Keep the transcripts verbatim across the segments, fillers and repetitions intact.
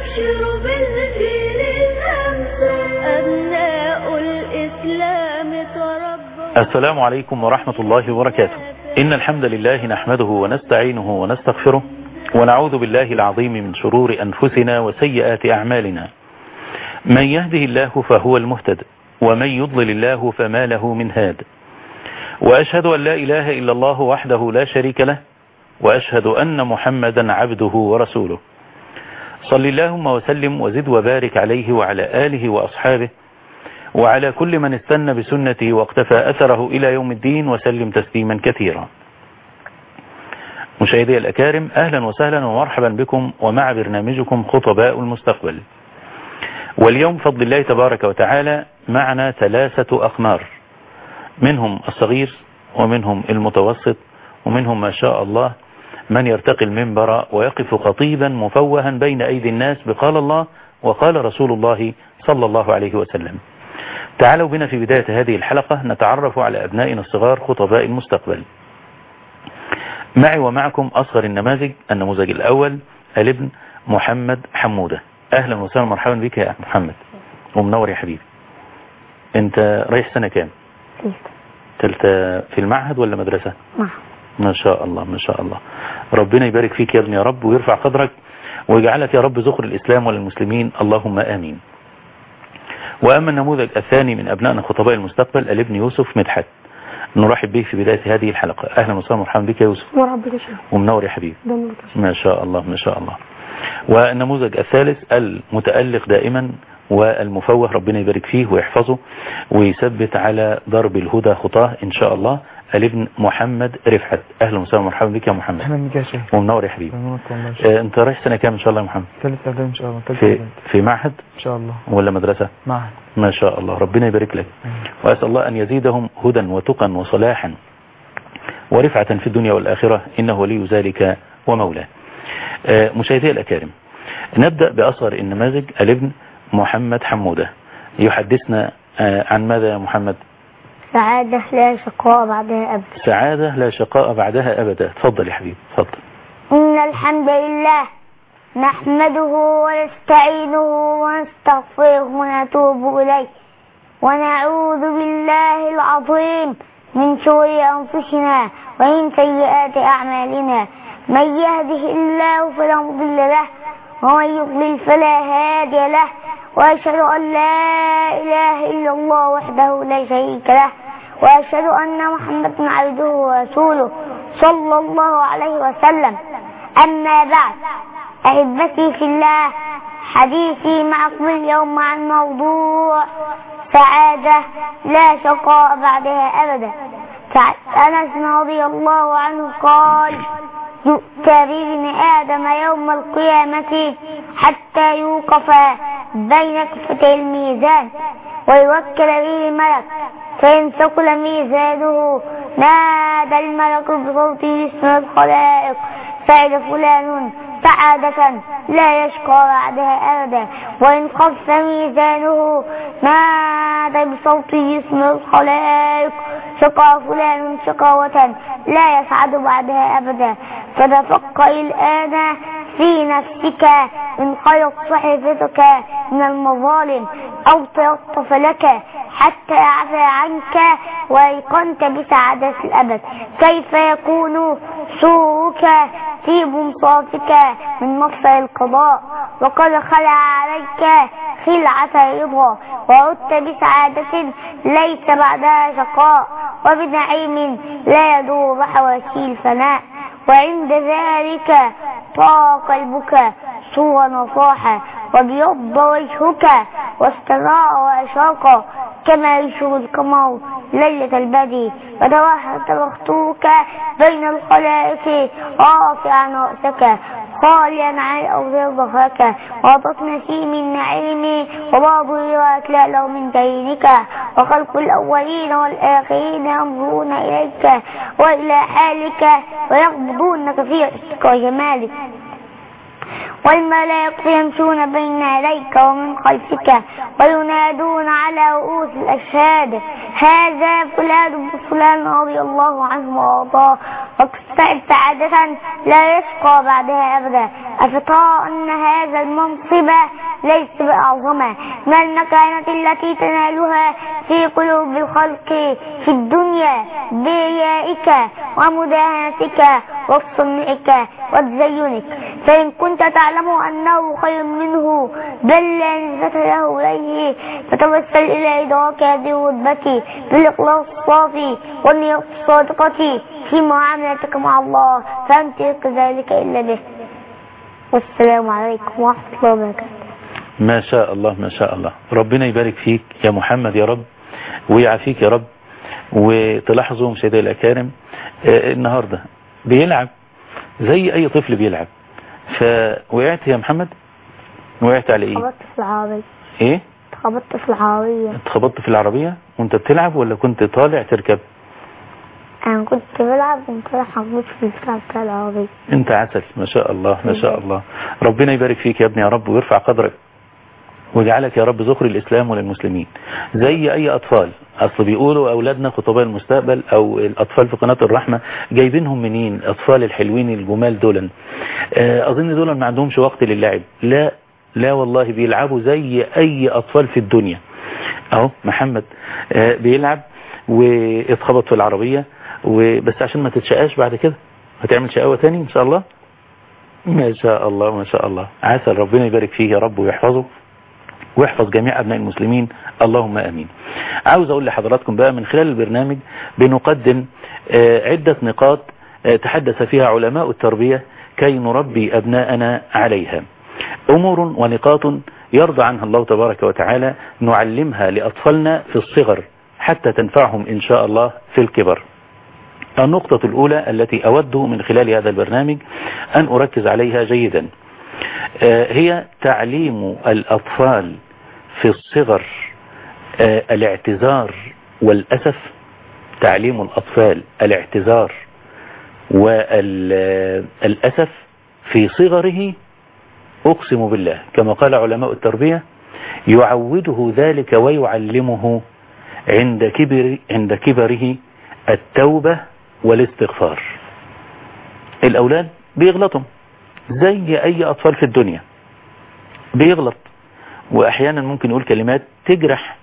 أبشر بالجيل الأمثل أبناء الإسلام تربوا. السلام عليكم ورحمة الله وبركاته. إن الحمد لله نحمده ونستعينه ونستغفره ونعوذ بالله العظيم من شرور أنفسنا وسيئات أعمالنا. من يهده الله فهو المهتد ومن يضلل الله فما له من هاد. وأشهد أن لا إله إلا الله وحده لا شريك له وأشهد أن محمدا عبده ورسوله. صل اللهم وسلم وزد وبارك عليه وعلى آله وأصحابه وعلى كل من استنى بسنته واقتفى أثره إلى يوم الدين وسلم تسليما كثيرا. مشاهدي الأكارم، أهلا وسهلا ومرحبا بكم ومع برنامجكم خطباء المستقبل. واليوم فضل الله تبارك وتعالى معنا ثلاثة أقمار، منهم الصغير ومنهم المتوسط ومنهم ما شاء الله من يرتقي المنبر ويقف خطيبا مفوها بين أيدي الناس بقال الله وقال رسول الله صلى الله عليه وسلم. تعالوا بنا في بداية هذه الحلقة نتعرف على أبنائنا الصغار خطباء المستقبل. معي ومعكم أصغر النماذج. النموذج الأول الابن محمد حمودة. أهلا وسهلا مرحبا بك يا محمد ومنور يا حبيبي. أنت رايح سنة كام؟ تلت في المعهد ولا مدرسة؟ معهد. ما شاء الله ما شاء الله. ربنا يبارك فيك يا ابني يا رب ويرفع قدرك ويجعلك يا رب ذخر الإسلام والمسلمين، اللهم آمين. وأما النموذج الثاني من أبنائنا خطباء المستقبل الابن يوسف مدحت. نرحب به في بداية هذه الحلقة. أهلا وسهلا مرحبا بك يا يوسف. مرحبا بك يا شيخ. ومنور يا حبيبي. ما شاء الله ما شاء الله. والنموذج الثالث المتألق دائما والمفوه، ربنا يبارك فيه ويحفظه ويثبت على درب الهدى خطاه إن شاء الله، الابن محمد رفعت. أهلا وسهلا مرحبا بك يا محمد. أهلا بك يا شيخ. ومنور يا حبيبي. آه أنت رايح سنة كام إن شاء الله يا محمد؟ ثالث إعدادي إن شاء الله. في, في معهد إن شاء الله ولا مدرسة؟ معهد. ما شاء الله، ربنا يبارك لك. وأسأل الله أن يزيدهم هدى وتقا وصلاحا ورفعة في الدنيا والآخرة، إنه ولي ذلك ومولاه. آه مشاهدي الأكارم، نبدأ بأصغر النماذج الابن محمد حمودة. يحدثنا آه عن ماذا يا محمد؟ سعادة لا شقاء بعدها أبدا. سعادة لا شقاء بعدها أبدا. تفضل يا حبيبي تفضل. إن الحمد لله نحمده ونستعينه ونستغفره ونتوب إليه ونعوذ بالله العظيم من شرور أنفسنا ومن سيئات أعمالنا. من يهده الله فلا مضل له ومن يضلل فلا هادي له. وأشهد أن لا إله إلا الله وحده لا شريك له وأشهد أن محمدا عبده ورسوله صلى الله عليه وسلم. أما بعد، أحبتي في الله، حديثي معكم اليوم عن موضوع سعادة لا شقاء بعدها أبدا. أنس رضي الله عنه قال: يؤتى بابن آدم يوم القيامة حتى يوقف بين كفتي الميزان ويوكل به الملك، فإن ثقل ميزانه نادى الملك بصوت يسمع الخلائق: سعد فلان سعادة لا يشقى بعدها أبدا. وإن خف ميزانه نادى بصوت يسمع الخلائق: شقى فلان شقاوة لا يسعد بعدها أبدا. فتفكر الآن في نفسك إن خلت صحيفتك من المظالم أو تلطف لك حتى يعفى عنك وأيقنت بسعادة الأبد، كيف يكون سوءك في بمصافك من مصر القضاء وقد خلع عليك خلعة الرضا وعدت بسعادة ليس بعدها شقاء وبنعيم لا يدور بحواشي الفناء. وعند ذلك طاق قلبك سوى نصاحة وبيض وجهك واستنار وأشرق كما يشرق القمر ليلة البدر. فتوهت مختوك بين الخلائق رافعا رأسك خاليا عن الأرض ظهرك وطت نسيم النعيم وبعض الروايات لا من دينك. وخلق الأولين والآخرين ينظرون إليك وإلى حالك ويقبضونك في عشق وجمالك. والملائكة يمشون بين يديك ومن خلفك وينادون على رؤوس الأشهاد هذا فلان بن فلان رضي الله عنه وأرضاه، واكتسب سعادة لا يشقى بعدها أبدا. أفترى أن هذا المنصب ليس بأعظم من المكانة التي تنالها في قلوب الخلق في الدنيا بريائك ومداهنتك وصنعك وتزينك، فإن كنت تعلم أنه خير منه بل لا نسبة له إليه فتوسل إلى إدراك هذه الرتبة بالإخلاص الصافي والنية الصادقة في معاملتك مع الله، فأنت كذلك إلا به. والسلام عليكم ورحمة الله وبركاته. ما شاء الله ما شاء الله، ربنا يبارك فيك يا محمد يا رب ويعافيك يا رب. وتلاحظوا مشاهدي الأكارم آه النهاردة بيلعب زي أي طفل بيلعب، فوقعت يا محمد؟ وقعت على إيه؟ اتخبطت في العربية. إيه؟ اتخبطت في العربية. اتخبطت في العربية وانت بتلعب ولا كنت طالع تركب؟ أنا كنت بلعب وكنت رايح أخبط في البتاع بتاع العربية. انت عسل ما شاء الله ما شاء الله، ربنا يبارك فيك يا ابني يا رب ويرفع قدرك ويجعلك يا رب ذخر الإسلام وللمسلمين زي أي أطفال. أصل بيقولوا أولادنا خطباء المستقبل أو الأطفال في قناة الرحمة جايبينهم منين؟ أطفال الحلوين الجمال دولا أظن دولا ما عندهمش وقت للعب. لا لا والله بيلعبوا زي أي أطفال في الدنيا. أهو محمد بيلعب واتخبط في العربية، وبس عشان ما تتشقاش بعد كده هتعمل شقاوة تاني إن شاء الله. ما شاء الله ما شاء الله، عسل ربنا يبارك فيه يا رب ويحفظه ويحفظ جميع أبناء المسلمين اللهم أمين. عاوز أقول لحضراتكم بقى من خلال البرنامج بنقدم عدة نقاط تحدث فيها علماء التربية كي نربي أبناءنا عليها، أمور ونقاط يرضى عنها الله تبارك وتعالى نعلمها لأطفالنا في الصغر حتى تنفعهم إن شاء الله في الكبر. النقطة الأولى التي أود من خلال هذا البرنامج أن أركز عليها جيدا هي تعليم الأطفال في الصغر الاعتذار والأسف. تعليم الأطفال الاعتذار والأسف في صغره أقسم بالله كما قال علماء التربية يعوده ذلك ويعلمه عند كبر عند كبره التوبة والاستغفار. الأولاد بيغلطوا زي أي أطفال في الدنيا، بيغلط وأحيانا ممكن يقول كلمات تجرح،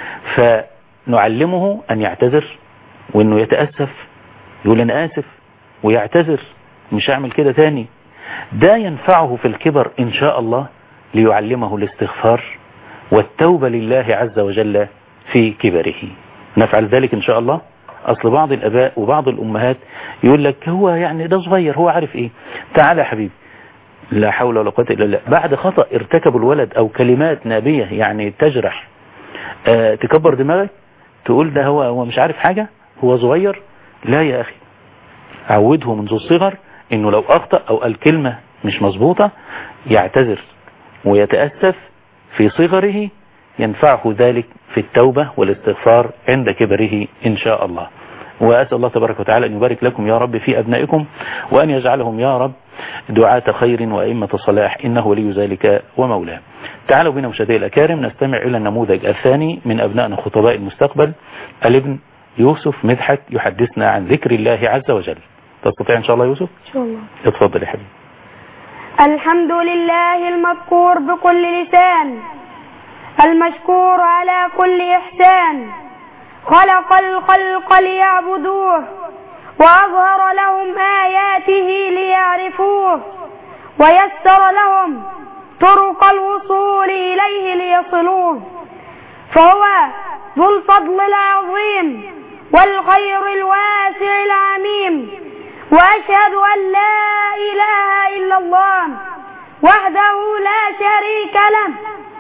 فنعلمه أن يعتذر وأنه يتأسف، يقول أنا آسف ويعتذر مش هعمل كده تاني. ده ينفعه في الكبر إن شاء الله ليعلمه الاستغفار والتوبة لله عز وجل في كبره. نفعل ذلك إن شاء الله. أصل بعض الأباء وبعض الأمهات يقول لك هو يعني ده صغير هو عارف إيه، تعال يا حبيبي لا حول ولا قوة إلا بالله. بعد خطأ ارتكب الولد أو كلمات نابية يعني تجرح أه تكبر دماغك تقول ده هو هو مش عارف حاجة هو صغير. لا يا أخي، عوده منذ الصغر إنه لو أخطأ أو قال كلمة مش مظبوطة يعتذر ويتأسف في صغره، ينفعه ذلك في التوبة والاستغفار عند كبره إن شاء الله. وأسأل الله تبارك وتعالى أن يبارك لكم يا رب في أبنائكم وأن يجعلهم يا رب دعاة خير وأئمة صلاح إنه ولي ذلك ومولاه. تعالوا بنا مشاهدي الأكارم نستمع إلى النموذج الثاني من أبنائنا خطباء المستقبل، الابن يوسف مدحت يحدثنا عن ذكر الله عز وجل. تستطيع إن شاء الله يوسف؟ إن شاء الله. اتفضل يا حبيبي. الحمد لله المذكور بكل لسان المشكور على كل إحسان، خلق الخلق ليعبدوه وأظهر لهم آياته ليعرفوه ويسر لهم طرق الوصول إليه ليصلوه، فهو ذو الفضل العظيم والخير الواسع العميم. وأشهد أن لا إله إلا الله وحده لا شريك له،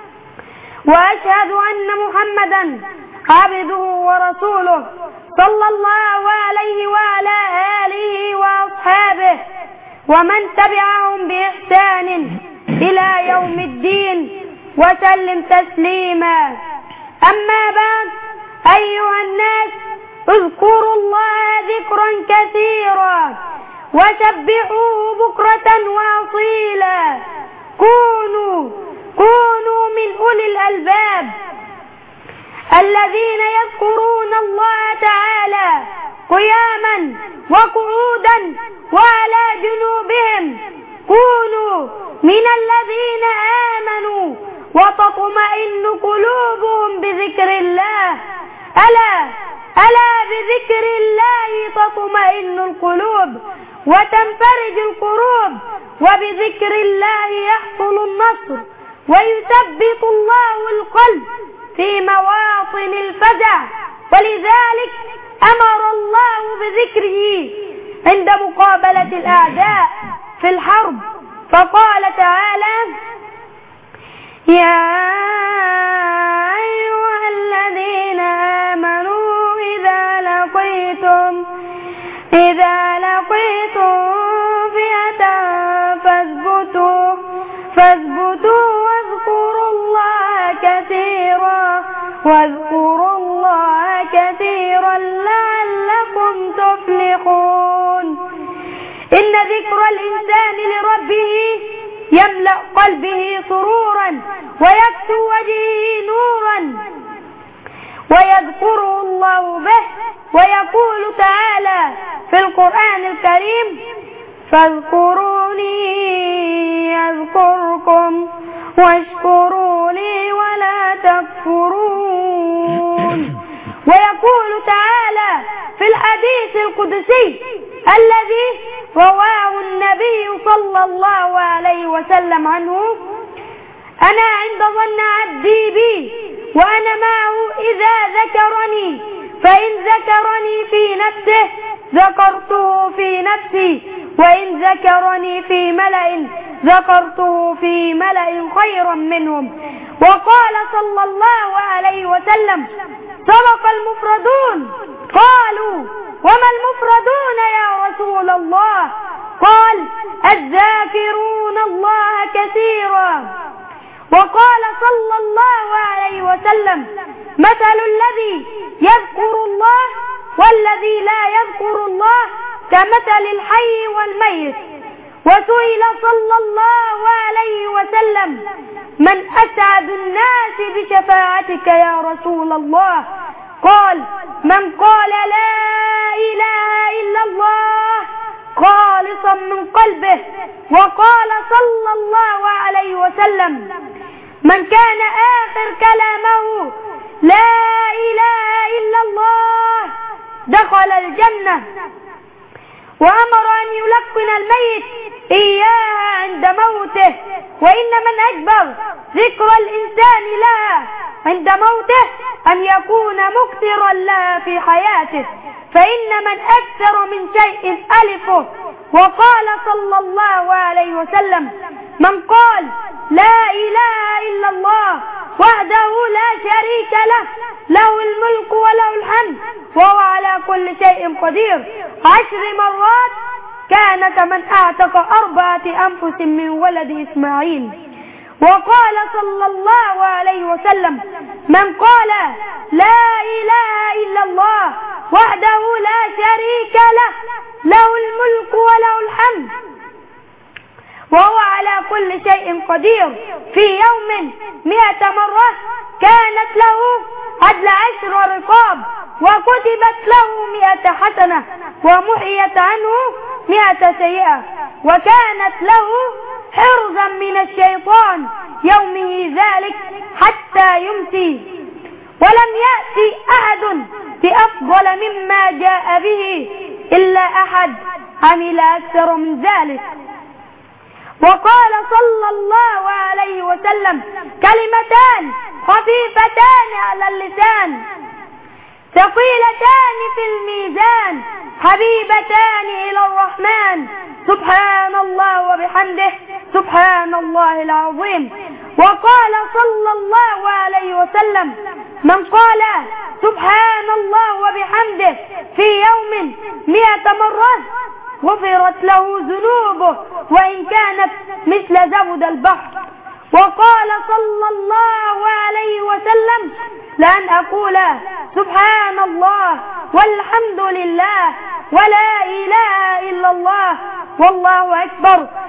وأشهد أن محمدا عبده ورسوله صلى الله عليه وعلى آله وأصحابه ومن تبعهم بإحسان إلى يوم الدين وسلم تسليما. أما بعد، أيها الناس اذكروا الله ذكرا كثيرا وسبحوه بكرة وأصيلا كونوا كونوا من أولي الألباب الذين يذكرون الله تعالى قياما وقعودا وعلى جنوبهم. كونوا من الذين آمنوا وتطمئن قلوبهم بذكر الله. ألا ألا بذكر الله تطمئن القلوب وتنفرج الكروب، وبذكر الله يحصل النصر ويثبت الله القلب في مواطن الفزع. ولذلك أمر الله بذكره عند مقابلة الأعداء في الحرب، فقال تعالى: يا أيها الذين آمنوا إذا لقيتم إذا لقيتم فئة فاثبتوا فاثبتوا واذكروا الله كثيرا واذكروا الله كثيرا لعلكم تفلحون. إن ذكر الإنسان لربه يملأ قلبه سرورا ويكسو وجهه نورا ويذكره الله به. ويقول تعالى في القرآن الكريم: فاذكروني يذكركم واشكروا لي ولا تكفرون. ويقول تعالى في الحديث القدسي الذي رواه النبي صلى الله عليه وسلم عنه: أنا عند ظن عبدي بي وأنا معه إذا ذكرني، فإن ذكرني في نفسه ذكرته في نفسي، وإن ذكرني في ملأ ذكرته في ملأ خيرا منهم. وقال صلى الله عليه وسلم: صدق المفردون. قالوا: وما المفردون يا رسول الله؟ قال: الذاكرون الله كثيرا. وقال صلى الله عليه وسلم: مثل الذي يذكر الله والذي لا يذكر الله كمثل الحي والميت. وسئل صلى الله عليه وسلم: من أسعد الناس بشفاعتك يا رسول الله؟ قال: من قال لا إله إلا الله خالصا من قلبه. وقال صلى الله عليه وسلم: من كان آخر كلامه لا إله إلا الله دخل الجنة. وأمر أن يلقن الميت إياها عند موته. وإن من أكبر ذكر الإنسان لها عند موته أن يكون مكثرا لها في حياته، فإن من أكثر من شيء ألفه. وقال صلى الله عليه وسلم: من قال لا إله إلا الله وحده لا شريك له له الملك وله الحمد وهو على كل شيء قدير عشر مرات كان كمن أعتق أربعة أنفس من ولد إسماعيل. وقال صلى الله عليه وسلم: من قال لا إله إلا الله وحده لا شريك له له الملك وله الحمد وهو على كل شيء قدير في يوم مئة مرة كانت له عدل عشر رقاب، وكتبت له مئة حسنة، ومحيت عنه مئة سيئة، وكانت له حرزا من الشيطان يومه ذلك حتى يمسي. ولم يأتي أحد بأفضل مما جاء به إلا أحد عمل أكثر من ذلك. وقال صلى الله عليه وسلم: كلمتان خفيفتان على اللسان ثقيلتان في الميزان حبيبتان إلى الرحمن سبحان الله وبحمده سبحان الله العظيم. وقال صلى الله عليه وسلم: من قال سبحان الله وبحمده في يوم مئة مرة غفرت له ذنوبه وإن كانت مثل زبد البحر. وقال صلى الله عليه وسلم: لأن أقول سبحان الله والحمد لله ولا إله إلا الله والله أكبر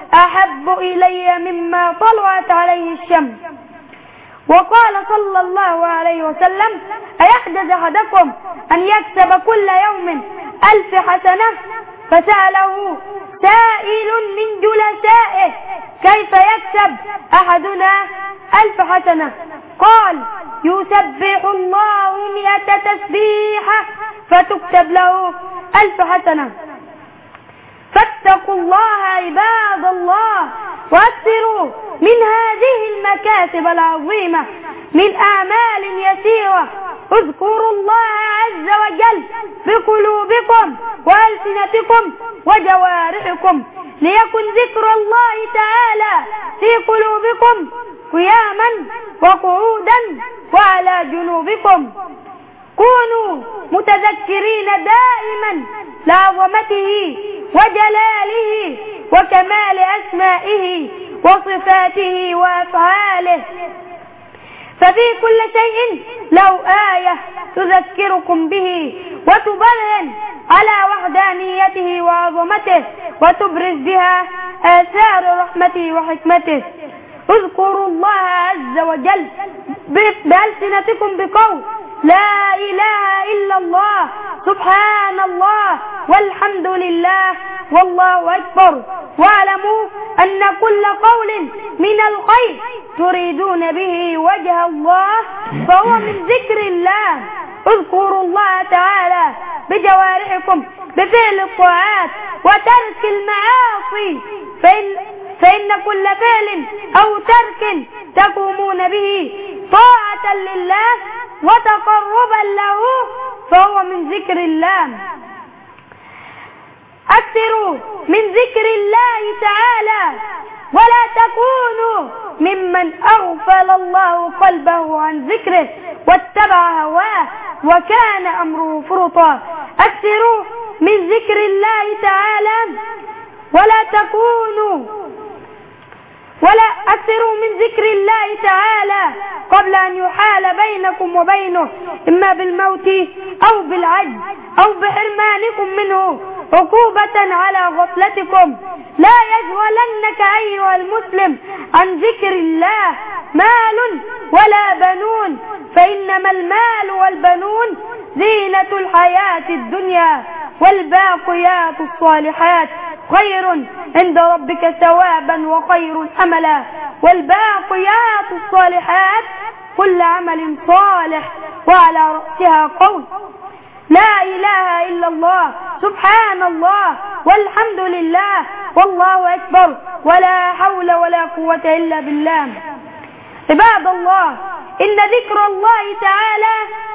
أحب إلي مما طلعت عليه الشمس. وقال صلى الله عليه وسلم: أيحدث أحدكم أن يكسب كل يوم ألف حسنة؟ فسأله سائل من جلسائه: كيف يكسب أحدنا ألف حسنة؟ قال: يسبح الله مئة تسبيحة فتكتب له ألف حسنة. فاتقوا الله عباد الله، وأكثروا من هذه المكاسب العظيمة من أعمال يسيرة. اذكروا الله عز وجل بقلوبكم وألسنتكم وجوارحكم، ليكن ذكر الله تعالى في قلوبكم قياما وقعودا وعلى جنوبكم. كونوا متذكرين دائما لعظمته وجلاله وكمال أسمائه وصفاته وأفعاله، ففي كل شيء له آية تذكركم به وتبرهن على وحدانيته وعظمته وتبرز بها آثار رحمته وحكمته. اذكروا الله عز وجل بألسنتكم بقول: لا إله إلا الله، سبحان الله، والحمد لله، والله أكبر. واعلموا أن كل قول من الخير تريدون به وجه الله فهو من ذكر الله. اذكروا الله تعالى بجوارحكم بفعل الطاعات وترك المعاصي، فإن, فإن كل فعل أو ترك تقومون به طاعة لله وتقربا له فهو من ذكر الله. أكثروا من ذكر الله تعالى، ولا تكونوا ممن أغفل الله قلبه عن ذكره واتبع هواه وكان أمره فرطا. أكثروا من ذكر الله تعالى ولا تكونوا ولا أكثروا من ذكر الله تعالى قبل أن يحال بينكم وبينه إما بالموت أو بالعجز أو بحرمانكم منه عقوبة على غفلتكم. لا يشغلنك أيها المسلم عن ذكر الله مال ولا بنون، فإنما المال والبنون زينة الحياة الدنيا، والباقيات الصالحات خير عند ربك ثوابا وخير أملا. والباقيات الصالحات كل عمل صالح، وعلى رأسها قول: لا إله إلا الله، سبحان الله، والحمد لله، والله أكبر، ولا حول ولا قوة إلا بالله. عباد الله، إن ذكر الله تعالى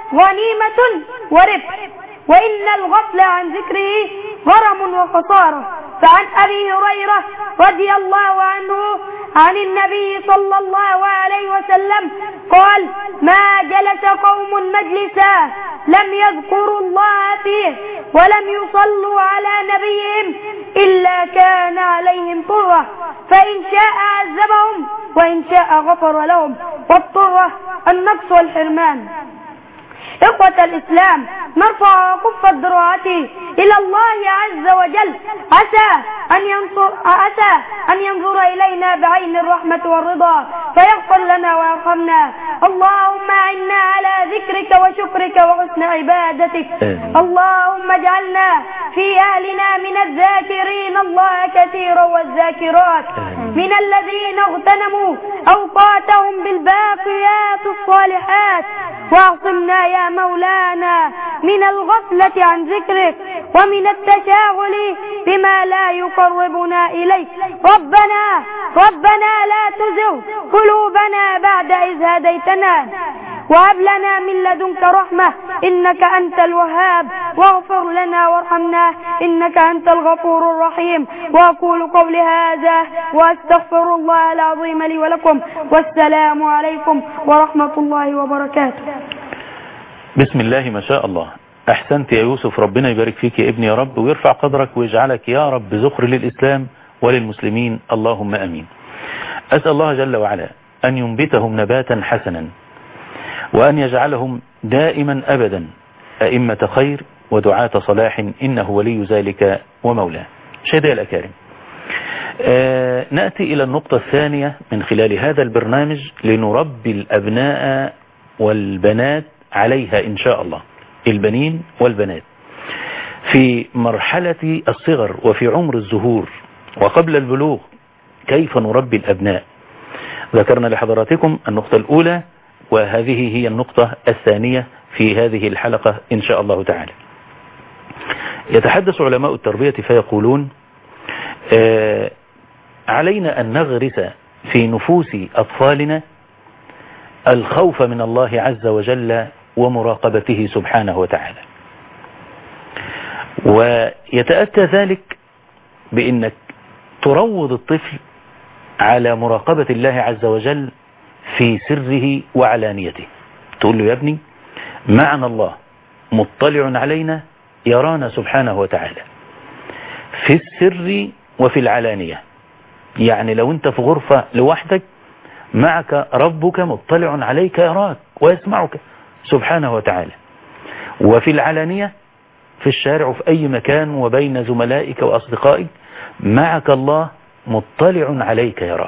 غنيمة وربح، وإن الغفل عن ذكره غرم وخسارة. فعن أبي هريرة رضي الله عنه عن النبي صلى الله عليه وسلم قال: ما جلس قوم مجلسا لم يذكروا الله فيه ولم يصلوا على نبيهم إلا كان عليهم طرة، فإن شاء عذبهم وإن شاء غفر لهم، والطرة النقص والحرمان. إخوة الإسلام، نرفع كف الذراعات إلى الله عز وجل، عسى أن ينظر عسى أن ينظر إلينا بعين الرحمة والرضا فيغفر لنا ويرحمنا. اللهم أعنا على ذكرك وشكرك وحسن عبادتك. اللهم اجعلنا في أهلنا من الذاكرين الله كثيرا والذاكرات، من الذين اغتنموا أوقاتهم بالباقيات الصالحات. واعصمنا يا مولانا من الغفلة عن ذكرك ومن التشاغل بما لا يقربنا إليك. ربنا ربنا لا تزغ قلوبنا بعد إذ هديتنا، وهب لنا من لدنك رحمة إنك أنت الوهاب، واغفر لنا وارحمنا إنك أنت الغفور الرحيم. وأقول قولي هذا وأستغفر الله العظيم لي ولكم، والسلام عليكم ورحمة الله وبركاته. بسم الله ما شاء الله. أحسنت يا يوسف، ربنا يبارك فيك يا ابني يا رب، ويرفع قدرك ويجعلك يا رب ذخر للإسلام وللمسلمين، اللهم أمين. أسأل الله جل وعلا أن ينبتهم نباتا حسنا، وأن يجعلهم دائما أبدا أئمة خير ودعاة صلاح، إنه ولي ذلك ومولاه. شهداء الأكارم، آه نأتي إلى النقطة الثانية من خلال هذا البرنامج لنربي الأبناء والبنات عليها إن شاء الله، البنين والبنات في مرحلة الصغر وفي عمر الزهور وقبل البلوغ. كيف نربي الأبناء؟ ذكرنا لحضراتكم النقطة الأولى، وهذه هي النقطة الثانية في هذه الحلقة إن شاء الله تعالى. يتحدث علماء التربية فيقولون آه علينا أن نغرس في نفوس أطفالنا الخوف من الله عز وجل ومراقبته سبحانه وتعالى. ويتأتى ذلك بأنك تروض الطفل على مراقبة الله عز وجل في سره وعلانيته. تقول له يا ابني معنا الله مطلع علينا يرانا سبحانه وتعالى في السر وفي العلانية. يعني لو انت في غرفة لوحدك معك ربك مطلع عليك يراك ويسمعك سبحانه وتعالى، وفي العلانية في الشارع وفي أي مكان وبين زملائك وأصدقائك معك الله مطلع عليك يراك،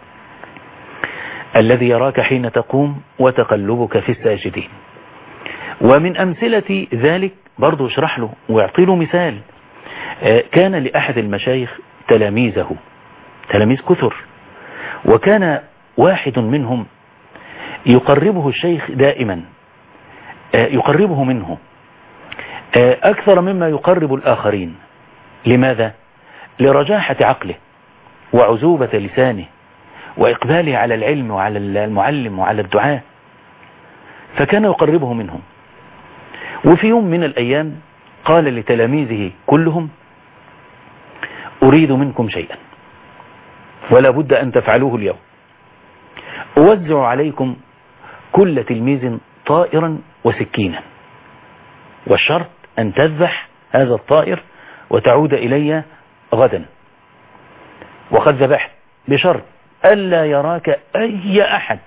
الذي يراك حين تقوم وتقلبك في الساجدين. ومن أمثلة ذلك برضو اشرح له واعطي له مثال. كان لأحد المشايخ تلاميذه تلاميذ كثر، وكان واحد منهم يقربه الشيخ دائما، يقربه منه أكثر مما يقرب الآخرين. لماذا؟ لرجاحة عقله وعزوبة لسانه وإقباله على العلم وعلى المعلم وعلى الدعاء، فكان يقربه منهم. وفي يوم من الأيام قال لتلاميذه كلهم أريد منكم شيئا ولا بد أن تفعلوه اليوم. أوزع عليكم كل تلميذ طائرا وسكينا، والشرط أن تذبح هذا الطائر وتعود إلي غدا، وقد ذبحت بشرط ألا يراك أي أحد.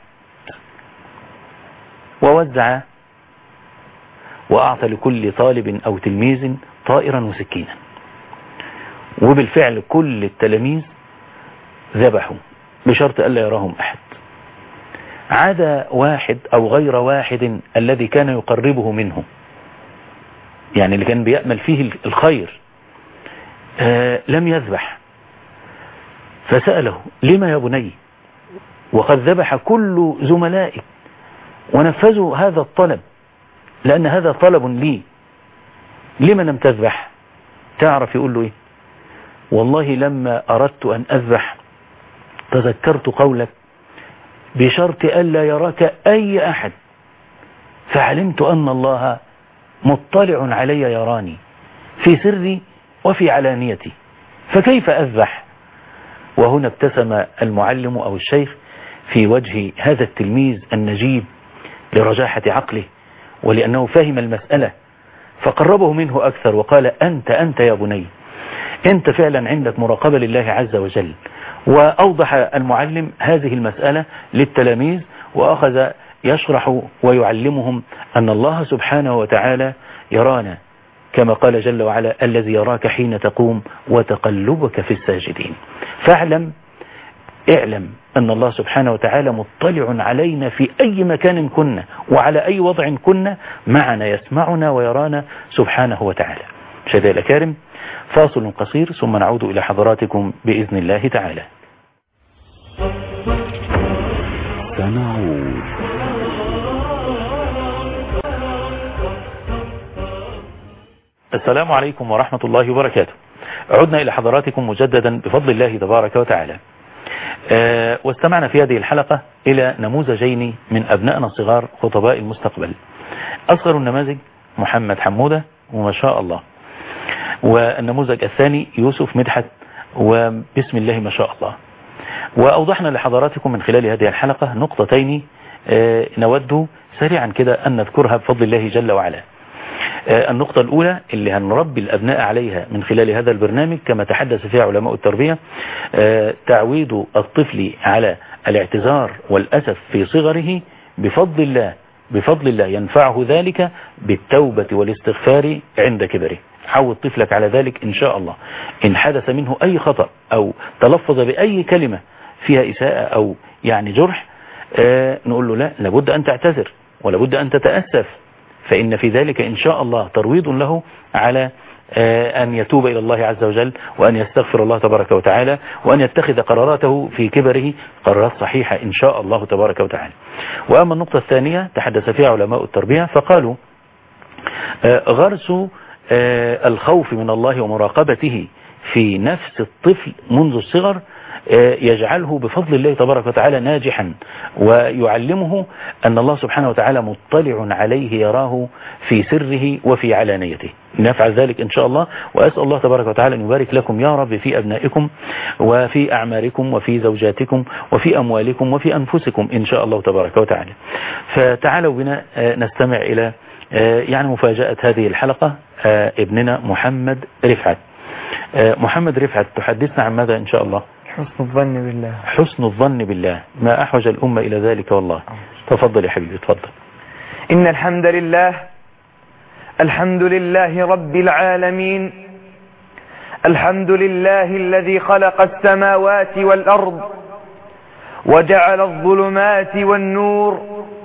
ووزع وأعطى لكل طالب أو تلميذ طائرا وسكينا، وبالفعل كل التلاميذ ذبحوا بشرط ألا يراهم أحد، عدا واحد أو غير واحد الذي كان يقربه منه، يعني اللي كان بيأمل فيه الخير، آه لم يذبح. فسأله لما يا بني وقد ذبح كل زملائك ونفذوا هذا الطلب، لأن هذا طلب لي، لما لم تذبح؟ تعرف يقول له إيه؟ والله لما أردت أن أذبح تذكرت قولك بشرط ألا يراك أي أحد، فعلمت أن الله مطلع علي يراني في سري وفي علانيتي، فكيف أذبح؟ وهنا ابتسم المعلم أو الشيخ في وجه هذا التلميذ النجيب لرجاحة عقله ولأنه فهم المسألة، فقربه منه أكثر وقال أنت أنت يا بني، أنت فعلا عندك مراقبة لله عز وجل. وأوضح المعلم هذه المسألة للتلاميذ وأخذ يشرح ويعلمهم أن الله سبحانه وتعالى يرانا كما قال جل وعلا الذي يراك حين تقوم وتقلبك في الساجدين. فاعلم اعلم أن الله سبحانه وتعالى مطلع علينا في أي مكان كنا وعلى أي وضع كنا، معنا يسمعنا ويرانا سبحانه وتعالى. مشاهدينا الأكارم، فاصل قصير ثم نعود إلى حضراتكم بإذن الله تعالى. سنعود. السلام عليكم ورحمة الله وبركاته. عدنا إلى حضراتكم مجددا بفضل الله تبارك وتعالى. أه واستمعنا في هذه الحلقة إلى نموذجين من أبنائنا الصغار خطباء المستقبل. أصغر النماذج محمد حمودة وما شاء الله، والنموذج الثاني يوسف مدحت وبسم الله ما شاء الله. وأوضحنا لحضراتكم من خلال هذه الحلقة نقطتين أه نود سريعا كده أن نذكرها بفضل الله جل وعلا. النقطة الأولى اللي هنربي الأبناء عليها من خلال هذا البرنامج كما تحدث فيها علماء التربية، تعويد الطفل على الاعتذار والأسف في صغره بفضل الله بفضل الله ينفعه ذلك بالتوبة والاستغفار عند كبره. عود طفلك على ذلك إن شاء الله. إن حدث منه أي خطأ أو تلفظ بأي كلمة فيها إساءة أو يعني جرح، آه نقول له لا، لابد أن تعتذر ولابد أن تتأسف، فإن في ذلك إن شاء الله ترويض له على آه أن يتوب إلى الله عز وجل وأن يستغفر الله تبارك وتعالى وأن يتخذ قراراته في كبره قرارات صحيحة إن شاء الله تبارك وتعالى. وأما النقطة الثانية تحدث فيها علماء التربية فقالوا آه غرس آه الخوف من الله ومراقبته في نفس الطفل منذ الصغر يجعله بفضل الله تبارك وتعالى ناجحا، ويعلمه أن الله سبحانه وتعالى مطلع عليه يراه في سره وفي علانيته. نفعل ذلك إن شاء الله، وأسأل الله تبارك وتعالى أن يبارك لكم يا رب في أبنائكم وفي أعماركم وفي زوجاتكم وفي أموالكم وفي أنفسكم إن شاء الله تبارك وتعالى. فتعالوا بنا نستمع إلى يعني مفاجأة هذه الحلقة، ابننا محمد رفعت. محمد رفعت تحدثنا عن ماذا إن شاء الله؟ حسن الظن بالله. حسن الظن بالله، ما أحوج الأمة إلى ذلك والله. تفضل يا حبيبي تفضل. إن الحمد لله الحمد لله رب العالمين، الحمد لله الذي خلق السماوات والأرض وجعل الظلمات والنور،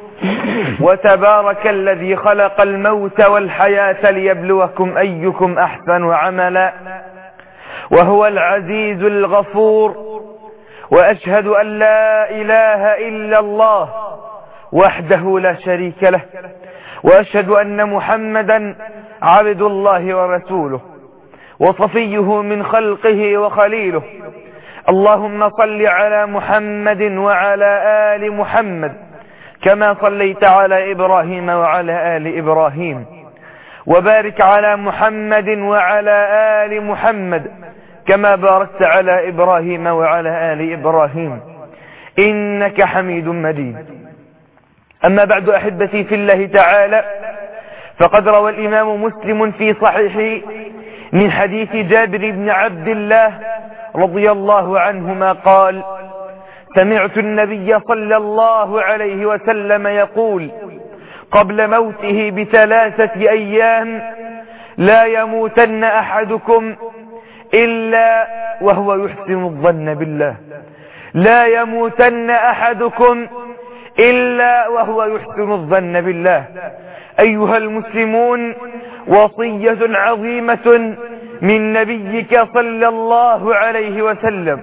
وتبارك الذي خلق الموت والحياة ليبلوكم أيكم أحسن عملا، وهو العزيز الغفور. وأشهد أن لا إله إلا الله وحده لا شريك له، وأشهد أن محمدا عبد الله ورسوله وصفيه من خلقه وخليله. اللهم صل على محمد وعلى آل محمد كما صليت على إبراهيم وعلى آل إبراهيم، وبارك على محمد وعلى آل محمد كما باركت على إبراهيم وعلى آل إبراهيم إنك حميد مجيد. أما بعد أحبتي في الله تعالى، فقد روى الإمام مسلم في صحيحه من حديث جابر بن عبد الله رضي الله عنهما قال: سمعت النبي صلى الله عليه وسلم يقول قبل موته بثلاثة أيام: لا يموتن أحدكم إلا وهو يحسن الظن بالله، لا يموتن أحدكم إلا وهو يحسن الظن بالله. أيها المسلمون، وصية عظيمة من نبيك صلى الله عليه وسلم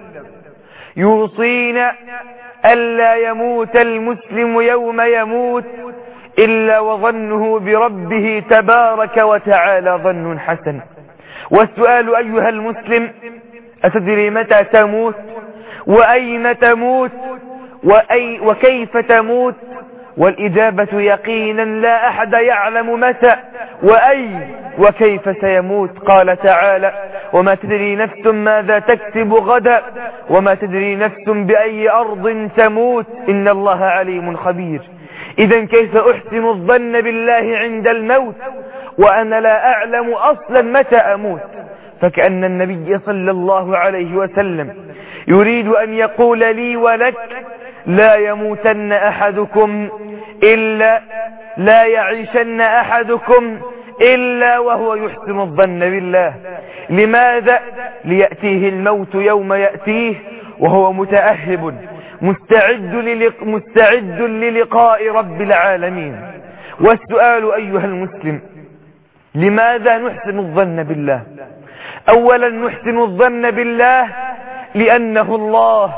يوصينا ألا يموت المسلم يوم يموت إلا وظنه بربه تبارك وتعالى ظن حسن. والسؤال أيها المسلم: أتدري متى تموت؟ وأين تموت؟ وأي وكيف تموت؟ والإجابة يقينا لا أحد يعلم متى وأي وكيف سيموت. قال تعالى: وما تدري نفس ماذا تكسب غدا وما تدري نفس بأي أرض تموت إن الله عليم خبير. إذن كيف أحسن الظن بالله عند الموت وأنا لا أعلم أصلا متى أموت؟ فكأن النبي صلى الله عليه وسلم يريد أن يقول لي ولك: لا يموتن أحدكم إلا لا يعيشن أحدكم إلا وهو يحسن الظن بالله. لماذا؟ ليأتيه الموت يوم يأتيه وهو متأهب مستعد, للق... مستعد للقاء رب العالمين. والسؤال أيها المسلم: لماذا نحسن الظن بالله؟ أولا نحسن الظن بالله لأنه الله،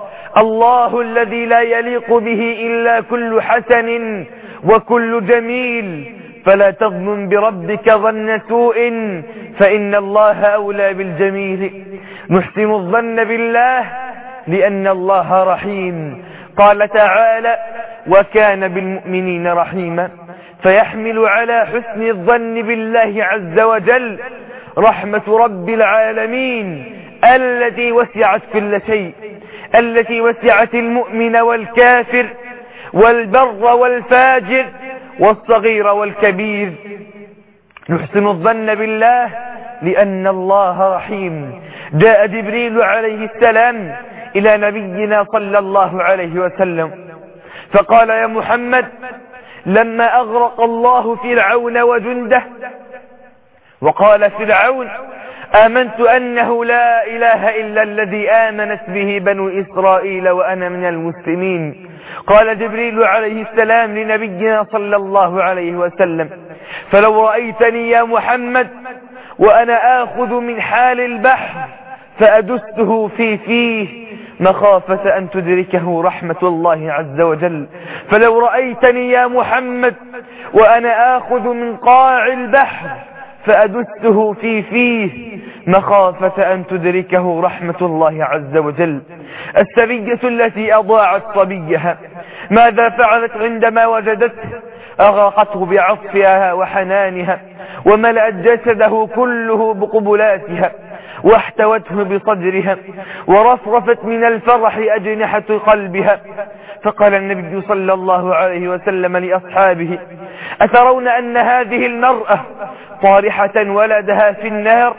الله الذي لا يليق به إلا كل حسن وكل جميل، فلا تظن بربك ظن سوء فإن الله أولى بالجميل. نحسن الظن بالله لأن الله رحيم. قال تعالى: وكان بالمؤمنين رحيما، فيحمل على حسن الظن بالله عز وجل رحمة رب العالمين التي وسعت كل شيء، التي وسعت المؤمن والكافر والبر والفاجر والصغير والكبير. نحسن الظن بالله لأن الله رحيم. جاء جبريل عليه السلام إلى نبينا صلى الله عليه وسلم فقال: يا محمد، لما أغرق الله فرعون وجنده وقال فرعون آمنت أنه لا إله إلا الذي آمنت به بنو إسرائيل وأنا من المسلمين. قال جبريل عليه السلام لنبينا صلى الله عليه وسلم فلو رأيتني يا محمد وأنا آخذ من حال البحر فأدسته في فيه مخافة أن تدركه رحمة الله عز وجل. فلو رأيتني يا محمد وأنا آخذ من قاع البحر فأدسته في فيه مخافة أن تدركه رحمة الله عز وجل. السبية التي أضاعت صبيها ماذا فعلت عندما وجدته؟ أغرقته بعطفها وحنانها وملأت جسده كله بقبلاتها واحتوته بصدرها ورفرفت من الفرح أجنحة قلبها. فقال النبي صلى الله عليه وسلم لأصحابه أترون أن هذه المرأة طارحة ولدها في النار؟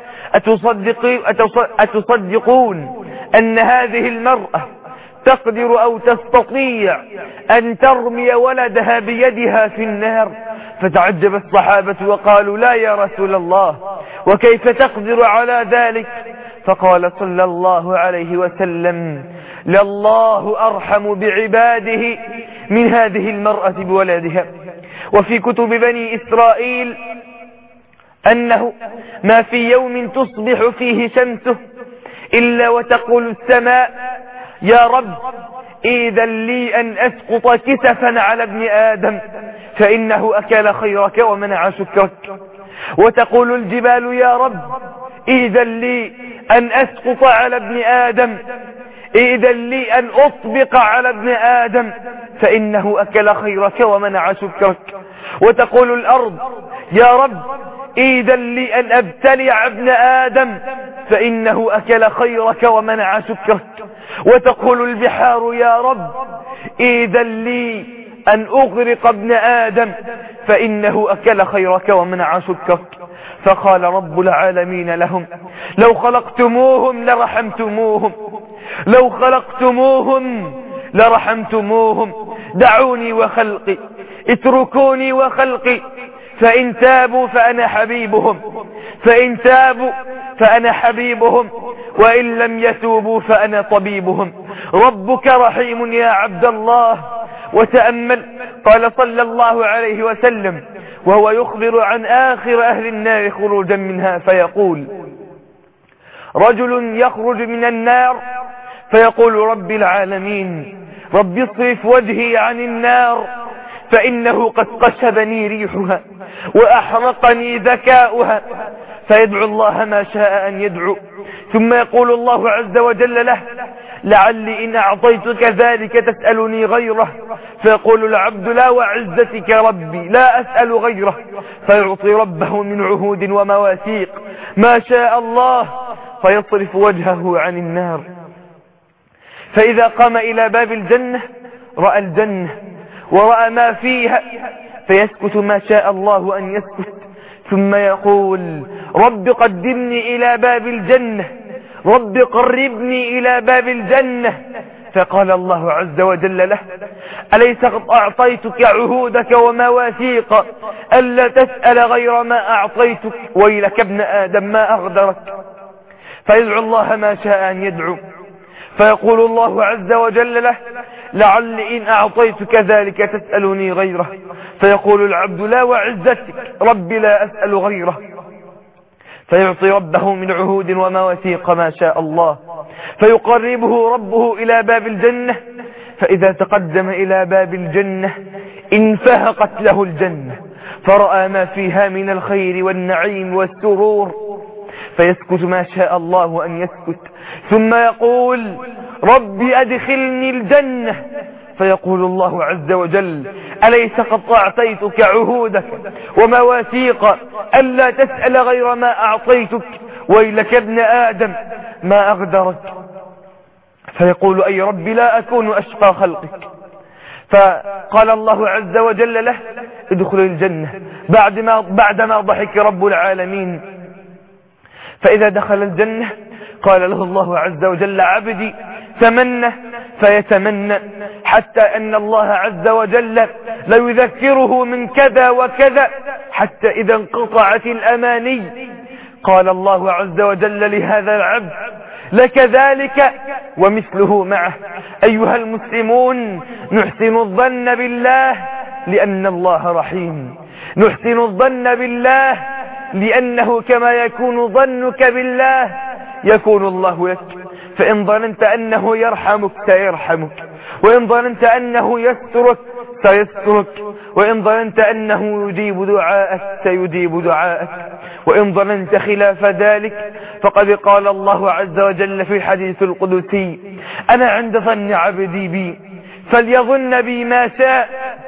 أتصدقون أن هذه المرأة تقدر أو تستطيع أن ترمي ولدها بيدها في النار؟ فتعجب الصحابة وقالوا لا يا رسول الله، وكيف تقدر على ذلك؟ فقال صلى الله عليه وسلم لله أرحم بعباده من هذه المرأة بولدها. وفي كتب بني إسرائيل أنه ما في يوم تصبح فيه شمسه إلا وتقول السماء يا رب إذا لي أن أسقط كسفا على ابن آدم فإنه أكل خيرك ومنع شكرك. وتقول الجبال يا رب إذا لي أن أسقط على ابن آدم إذا لي أن أطبق على ابن آدم فإنه أكل خيرك ومنع شكرك. وتقول الأرض يا رب إذا لي أن أبتلع ابن آدم فإنه أكل خيرك ومنع شكرك. وتقول البحار يا رب إذا لي أن أغرق ابن آدم فإنه أكل خيرك ومنع شكرك. فقال رب العالمين لهم لو خلقتموهم لرحمتموهم لو خلقتموهم لرحمتموهم دعوني وخلقي اتركوني وخلقي فإن تابوا فأنا حبيبهم فإن تابوا فأنا حبيبهم وإن لم يتوبوا فأنا طبيبهم. ربك رحيم يا عبد الله. وتأمل قال صلى الله عليه وسلم وهو يخبر عن آخر أهل النار خروجا منها فيقول رجل يخرج من النار فيقول رب العالمين رب اصرف وجهي عن النار فإنه قد قشبني ريحها وأحرقني ذكاؤها فيدعو الله ما شاء أن يدعو ثم يقول الله عز وجل له لعلي إن أعطيتك ذلك تسألني غيره فيقول العبد لا وعزتك ربي لا أسأل غيره فيعطي ربه من عهود ومواثيق ما شاء الله فيصرف وجهه عن النار. فإذا قام إلى باب الجنة رأى الجنة ورأى ما فيها فيسكت ما شاء الله أن يسكت ثم يقول رب قدمني إلى باب الجنة رب قربني إلى باب الجنة. فقال الله عز وجل له أليس قد أعطيتك عهودك ومواثيق ألا تسأل غير ما أعطيتك ويلك ابن آدم ما أغدرك. فيدعو الله ما شاء أن يدعو فيقول الله عز وجل له لعلي إن أعطيتك ذلك تسألني غيره فيقول العبد لا وعزتك ربي لا أسأل غيره فيعطي ربه من عهود ومواثيق ما شاء الله فيقربه ربه إلى باب الجنة. فإذا تقدم إلى باب الجنة انفهقت له الجنة فرأى ما فيها من الخير والنعيم والسرور فيسكت ما شاء الله أن يسكت ثم يقول ربي أدخلني الجنة فيقول الله عز وجل أليس قد أعطيتك عهودك ومواثيق ألا تسأل غير ما أعطيتك ويلك ابن آدم ما أغدرك. فيقول أي ربي لا أكون أشقى خلقك. فقال الله عز وجل له ادخل الجنة بعدما, بعدما ضحك رب العالمين. فإذا دخل الجنة قال له الله عز وجل عبدي تمنى فيتمنى حتى أن الله عز وجل ليذكره من كذا وكذا، حتى إذا انقطعت الأماني قال الله عز وجل لهذا العبد: لك ذلك ومثله معه. أيها المسلمون، نحسن الظن بالله لأن الله رحيم، نحسن الظن بالله لأنه كما يكون ظنك بالله يكون الله لك. فإن ظننت أنه يرحمك سيرحمك، وإن ظننت أنه يسترك سيسترك، وإن ظننت أنه يجيب دعاءك سيجيب دعاءك، وإن ظننت خلاف ذلك فقد قال الله عز وجل في الحديث القدسي: أنا عند ظن عبدي بي فليظن بي ما شاء.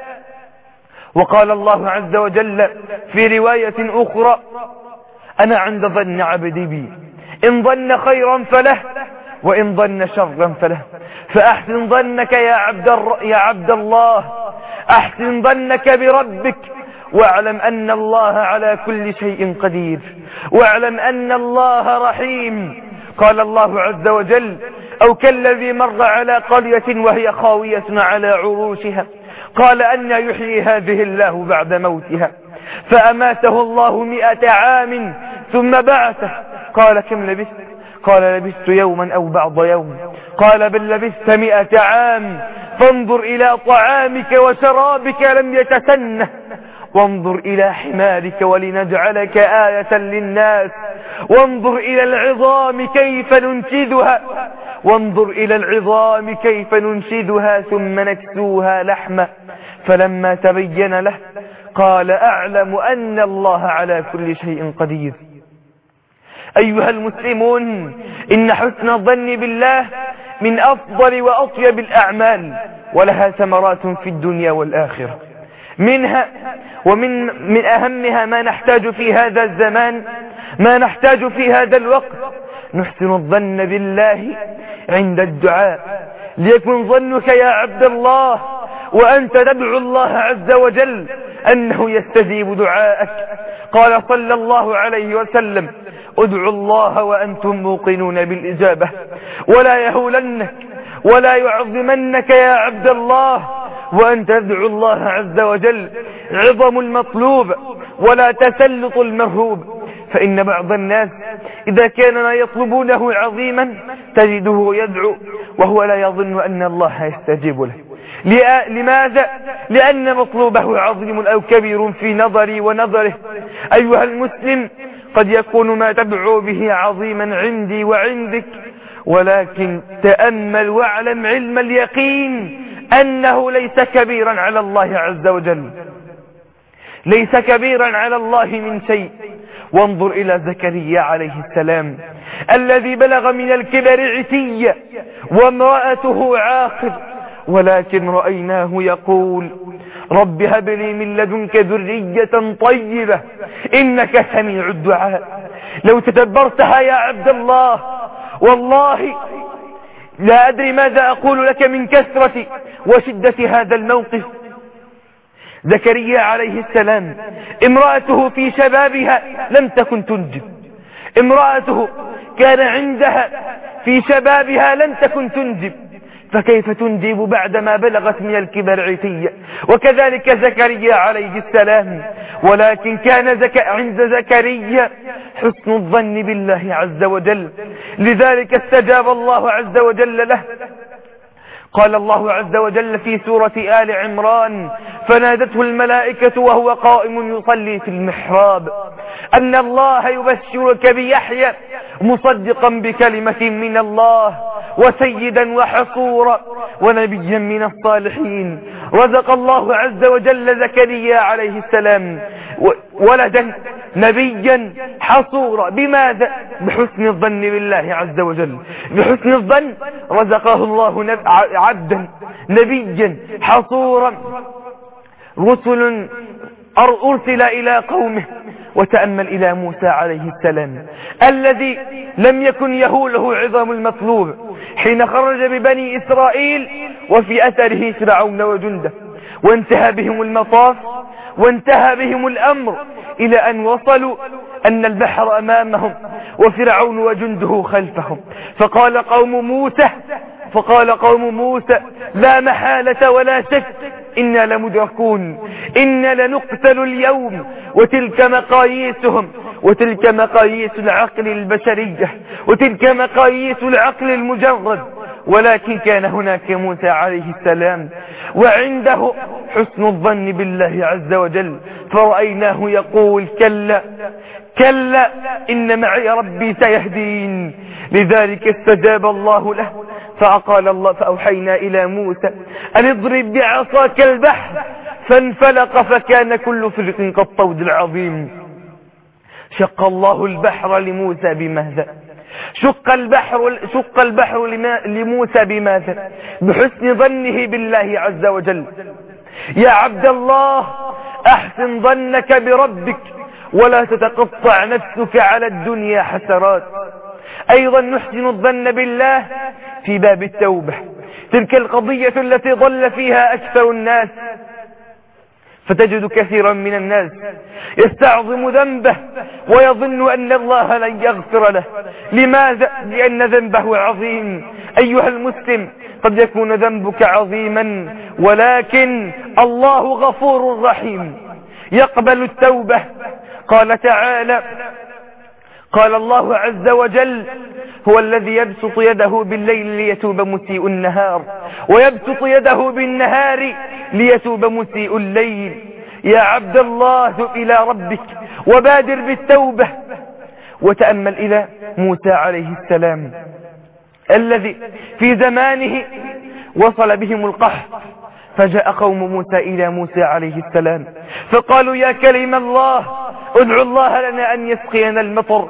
وقال الله عز وجل في رواية أخرى: أنا عند ظن عبدي بي إن ظن خيرا فله وإن ظن شرا فله. فأحسن ظنك يا عبد, يا عبد الله، أحسن ظنك بربك، واعلم أن الله على كل شيء قدير، واعلم أن الله رحيم. قال الله عز وجل: أو كالذي مر على قرية وهي خاوية على عروشها قال أن يحيي هذه الله بعد موتها فأماته الله مئة عام ثم بعثه. قال: كم لبثت؟ قال: لبثت يوما أو بعض يوم. قال: بل لبثت مئة عام. فانظر إلى طعامك وشرابك لم يتسنه، وانظر إلى حمارك ولنجعلك آية للناس، وانظر إلى العظام كيف ننشدها وانظر إلى العظام كيف ننشدها ثم نكسوها لحمة. فلما تبين له قال: أعلم أن الله على كل شيء قدير. أيها المسلمون، إن حسن الظن بالله من أفضل وأطيب الأعمال، ولها ثمرات في الدنيا والآخرة. منها ومن من أهمها ما نحتاج في هذا الزمان، ما نحتاج في هذا الوقت، نحسن الظن بالله عند الدعاء. ليكن ظنك يا عبد الله وأنت تدعو الله عز وجل أنه يستجيب دعاءك. قال صلى الله عليه وسلم: ادعوا الله وأنتم موقنون بالإجابة، ولا يهولنك ولا يعظمنك يا عبد الله وأن تدعو الله عز وجل عظم المطلوب ولا تسلط المرهوب. فإن بعض الناس إذا كان ما يطلبونه عظيما تجده يدعو وهو لا يظن أن الله يستجيب له. لماذا؟ لأن مطلوبه عظيم أو كبير في نظري ونظره. أيها المسلم، قد يكون ما تدعو به عظيما عندي وعندك، ولكن تأمل واعلم علم اليقين أنه ليس كبيرا على الله عز وجل، ليس كبيرا على الله من شيء. وانظر إلى زكريا عليه السلام الذي بلغ من الكبر عتيا وامرأته عاقر، ولكن رأيناه يقول: رب هب لي من لدنك ذرية طيبة إنك سميع الدعاء. لو تدبرتها يا عبد الله والله لا أدري ماذا أقول لك من كثرة وشدة هذا الموقف. زكريا عليه السلام امرأته في شبابها لم تكن تنجب، امرأته كان عندها في شبابها لم تكن تنجب، فكيف تنجب بعدما بلغت من الكبر عتيا؟ وكذلك زكريا عليه السلام، ولكن كان زك... عند زكريا حسن الظن بالله عز وجل، لذلك استجاب الله عز وجل له. قال الله عز وجل في سورة آل عمران: فنادته الملائكة وهو قائم يصلي في المحراب أن الله يبشرك بيحيى مصدقا بكلمة من الله وسيدا وحصورا ونبيا من الصالحين. رزق الله عز وجل زكريا عليه السلام ولدا نبيا حصورا. بماذا؟ بحسن الظن بالله عز وجل. بحسن الظن رزقه الله عبدا نبيا حصورا. رسل أرسل إلى قومه. وتأمل إلى موسى عليه السلام الذي لم يكن يهوله عظام المطلوب حين خرج ببني إسرائيل وفي أثره فرعون وجنده، وانتهى بهم المطاف وانتهى بهم الأمر إلى أن وصلوا أن البحر أمامهم وفرعون وجنده خلفهم. فقال قوم موسى فقال قوم موسى لا محالة ولا شك إنا لمدركون إنا لنقتل اليوم وتلك مقاييسهم وتلك مقاييس العقل البشرية وتلك مقاييس العقل المجرد. ولكن كان هناك موسى عليه السلام وعنده حسن الظن بالله عز وجل، فرأيناه يقول كلا كلا إن معي ربي سيهدين. لذلك استجاب الله له فقال الله فأوحينا إلى موسى أن اضرب بعصاك البحر فانفلق فكان كل فرق كالطود العظيم. شق الله البحر لموسى بماذا؟ شق البحر, شق البحر لموسى بماذا؟ بحسن ظنه بالله عز وجل. يا عبد الله أحسن ظنك بربك ولا تتقطع نفسك على الدنيا حسرات. أيضا نحسن الظن بالله في باب التوبة، تلك القضية التي ضل فيها أكثر الناس، فتجد كثيرا من الناس يستعظم ذنبه ويظن أن الله لن يغفر له. لماذا؟ لأن ذنبه عظيم. أيها المسلم قد يكون ذنبك عظيما ولكن الله غفور رحيم يقبل التوبة. قال تعالى قال الله عز وجل هو الذي يبسط يده بالليل ليتوب مسيء النهار ويبسط يده بالنهار ليتوب مسيء الليل. يا عبد الله تب إلى ربك وبادر بالتوبة. وتأمل إلى موسى عليه السلام الذي في زمانه وصل بهم القحط، فجاء قوم موسى إلى موسى عليه السلام فقالوا يا كلم الله ادعو الله لنا أن يسقينا المطر،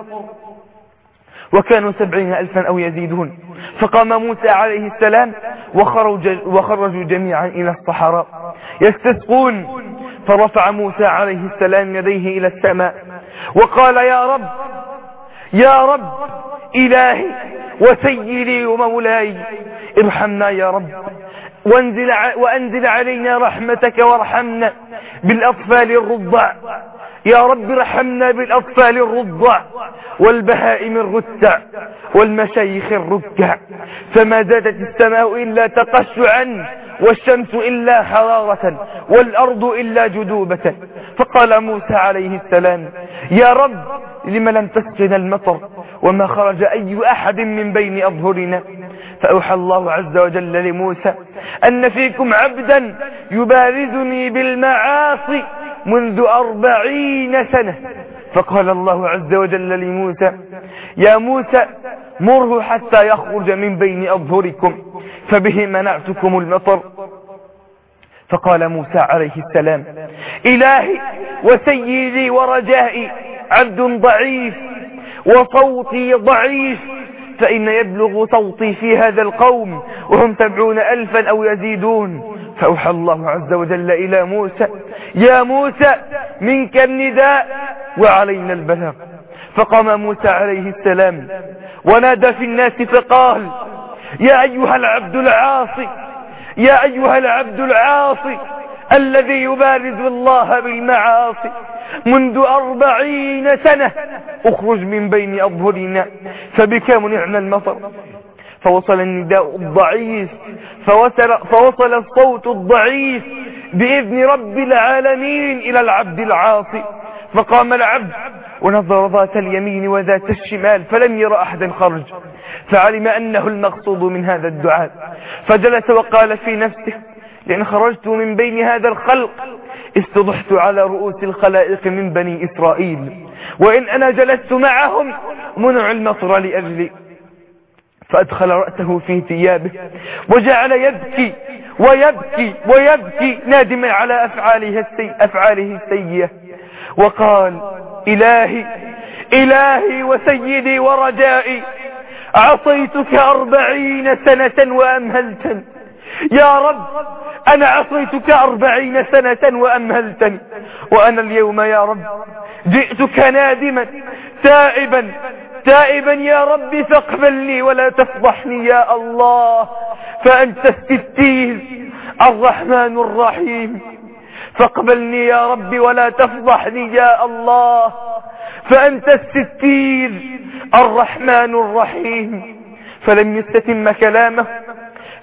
وكانوا سبعين ألفا أو يزيدون. فقام موسى عليه السلام وخرج وخرجوا جميعا إلى الصحراء يستسقون. فرفع موسى عليه السلام يديه إلى السماء وقال يا رب يا رب إلهي وسيدي ومولاي ارحمنا يا رب وانزل, وأنزل علينا رحمتك وارحمنا بالأطفال الرضع. يا رب ارحمنا بالأطفال الرضع والبهائم الرتع والمشايخ الركع. فما زادت السماء إلا تقشعا والشمس إلا حرارة والأرض إلا جدوبة. فقال موسى عليه السلام يا رب لم لم تسقنا المطر وما خرج أي أحد من بين أظهرنا. فأوحى الله عز وجل لموسى أن فيكم عبدا يبارزني بالمعاصي منذ أربعين سنة. فقال الله عز وجل لموسى يا موسى مره حتى يخرج من بين أظهركم فبه منعتكم المطر. فقال موسى عليه السلام إلهي وسيدي ورجائي عبد ضعيف وصوتي ضعيف، فإن يبلغ صوتي في هذا القوم وهم سبعون ألفا أو يزيدون. فأوحى الله عز وجل إلى موسى يا موسى منك النداء وعلينا البلاغ. فقام موسى عليه السلام ونادى في الناس فقال يا أيها العبد العاصي يا أيها العبد العاصي الذي يبارز الله بالمعاصي منذ أربعين سنة اخرج من بين أظهرنا فبك منعنا المطر. فوصل النداء الضعيف فوصل, فوصل الصوت الضعيف بإذن رب العالمين إلى العبد العاصي. فقام العبد ونظر ذات اليمين وذات الشمال فلم يرى أحدا خرج، فعلم أنه المقصود من هذا الدعاء، فجلس وقال في نفسه لأن خرجت من بين هذا الخلق استضحت على رؤوس الخلائق من بني إسرائيل، وإن أنا جلست معهم منع المطر لأجلي. فأدخل رأسه في ثيابه وجعل يبكي ويبكي ويبكي نادما على أفعاله, السي... أفعاله السيئة، وقال إلهي إلهي وسيدي ورجائي عصيتك أربعين سنة وأمهلتني. يا رب أنا عصيتك أربعين سنة وأمهلتني، وأنا اليوم يا رب جئتك نادما تائبا تائبا يا رب فاقبلني ولا تفضحني يا الله، فأنت الستير الرحمن الرحيم. فاقبلني يا رب ولا تفضحني يا الله، فأنت الستير الرحمن الرحيم. فلم يستتم كلامه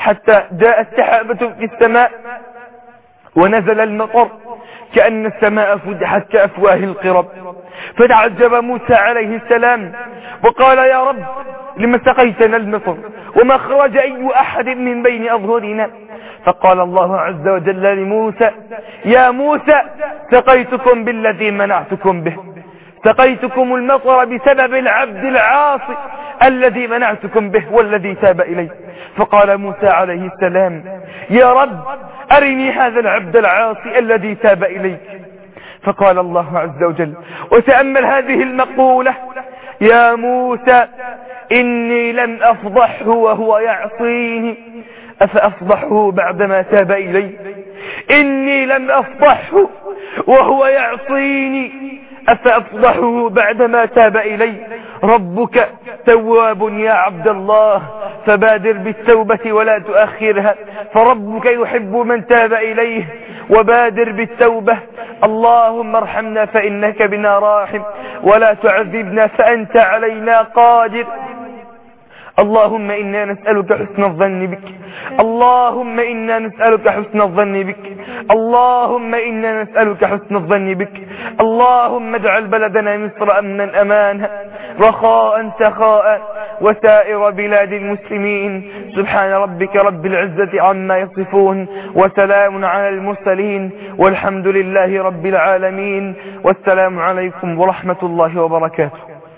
حتى جاءت سحابة في السماء ونزل المطر كأن السماء فتحت كأفواه القرب. فتعجب موسى عليه السلام وقال يا رب لما سقيتنا المطر وما خرج أي أحد من بين أظهرنا؟ فقال الله عز وجل لموسى يا موسى سقيتكم بالذي منعتكم به، سقيتكم المطر بسبب العبد العاصي الذي منعتكم به والذي تاب إليه. فقال موسى عليه السلام يا رب أرني هذا العبد العاصي الذي تاب إليك. فقال الله عز وجل وتأمل هذه المقولة يا موسى إني لم أفضحه وهو يعصيني أفأفضحه بعدما تاب إلي؟ إني لم أفضحه وهو يعصيني أفأفضحه بعدما تاب إلي؟ ربك تواب يا عبد الله فبادر بالتوبة ولا تؤخرها، فربك يحب من تاب إليه وبادر بالتوبة. اللهم ارحمنا فإنك بنا راحم ولا تعذبنا فأنت علينا قادر. اللهم إنا نسألك حسن الظن بك، اللهم إنا نسألك حسن الظن بك، اللهم إنا نسألك حسن الظن بك. اللهم اجعل بلدنا مصر أمنا أمانا رخاء سخاء وسائر بلاد المسلمين. سبحان ربك رب العزة عما يصفون وسلام على المرسلين والحمد لله رب العالمين والسلام عليكم ورحمة الله وبركاته.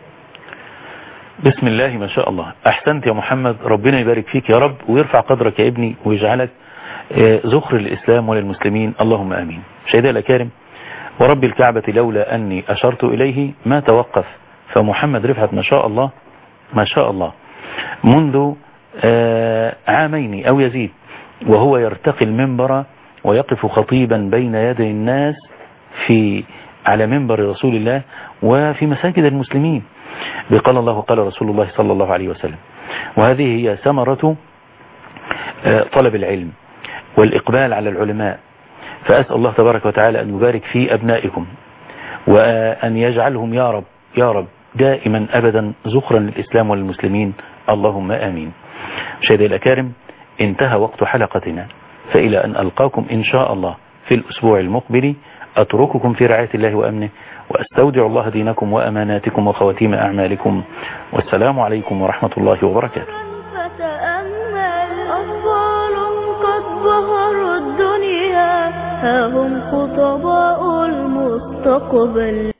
بسم الله ما شاء الله. أحسنت يا محمد، ربنا يبارك فيك يا رب ويرفع قدرك يا ابني ويجعلك ذخر للإسلام وللمسلمين، اللهم آمين. شهداء الأكارم ورب الكعبة لولا أني أشرت إليه ما توقف. فمحمد رفعت ما شاء الله ما شاء الله منذ عامين أو يزيد وهو يرتقي المنبر ويقف خطيبا بين يدي الناس في على منبر رسول الله وفي مساجد المسلمين بقال الله قال رسول الله صلى الله عليه وسلم. وهذه هي ثمرة طلب العلم والإقبال على العلماء. فأسأل الله تبارك وتعالى أن يبارك في أبنائكم وأن يجعلهم يا رب يا رب دائما أبدا ذخرا للإسلام والمسلمين، اللهم آمين. مشاهدي الأكارم انتهى وقت حلقتنا، فإلى أن ألقاكم إن شاء الله في الأسبوع المقبل أترككم في رعاية الله وأمنه وأستودع الله دينكم وأماناتكم وخواتيم أعمالكم، والسلام عليكم ورحمة الله وبركاته. فتأمل أطفال قد ظهروا الدنيا ها هم خطباء المستقبل.